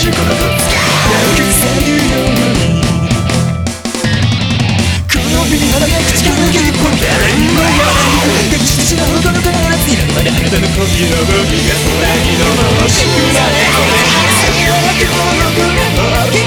しこのぶつかるせるようにこの日に花が口から一本誰にも言わない隠してしまうこの声はついなるまであなたの恋の僕が空に昇るしくなれこれ話すような雲の船も